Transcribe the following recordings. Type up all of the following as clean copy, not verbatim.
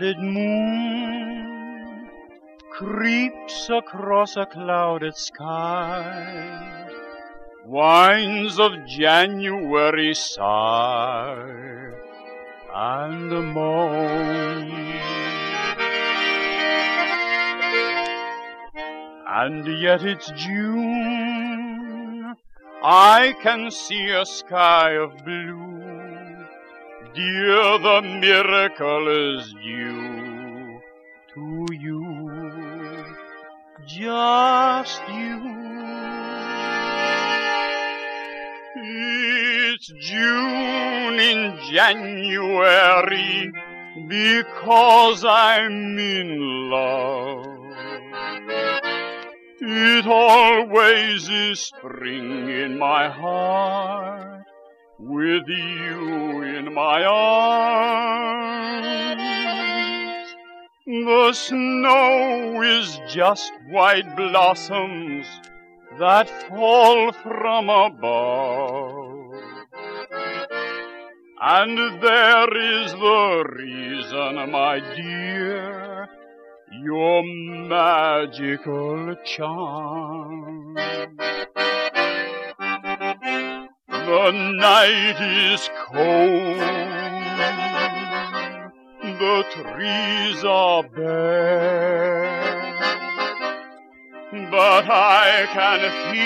bearded moon creeps across a clouded sky, winds of January sigh and moan. And yet it's June, I can see a sky of blue. Dear, the miracle is due to you, just you. It's June in January because I'm in love. It always is spring in my heart, with you in my arms. The snow is just white blossoms that fall from above. And there is the reason, my dear, your magical charm. The night is cold, the trees are bare, but I can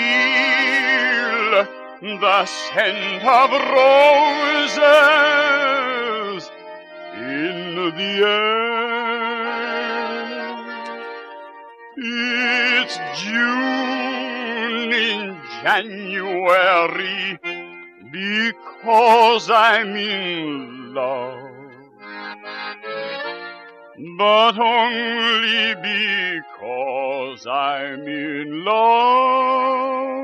feel the scent of roses in the air. It's June in January because I'm in love, but only because I'm in love.